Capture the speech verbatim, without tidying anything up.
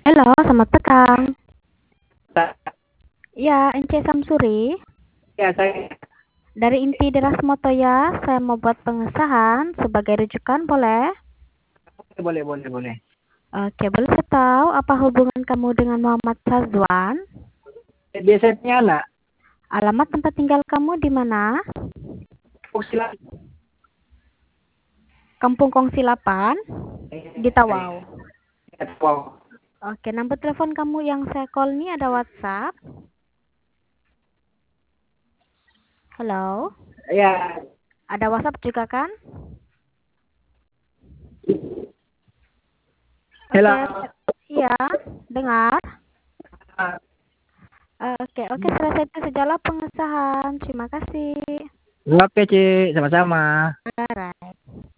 Halo, selamat petang. Ta- Ya, Ence Samsuri. Ya, saya Dari Inti Deras Motoya, saya mau buat pengesahan sebagai rujukan, boleh? boleh, boleh, boleh. Oke, boleh saya tahu apa hubungan kamu dengan Muhammad Sazwan? Eh, Biasanya anak, Alamat tempat tinggal kamu di mana? oh, silakan. Kampung Kongsi delapan, di Tawau. Wow. Oke, nomor telepon kamu yang saya call ini ada WhatsApp. Halo, Ya, ada WhatsApp juga kan? hello. Oke, iya, dengar. Oke, oke, selesai itu sajalah pengesahan. Terima kasih. Oke, Ci, sama-sama. Alright.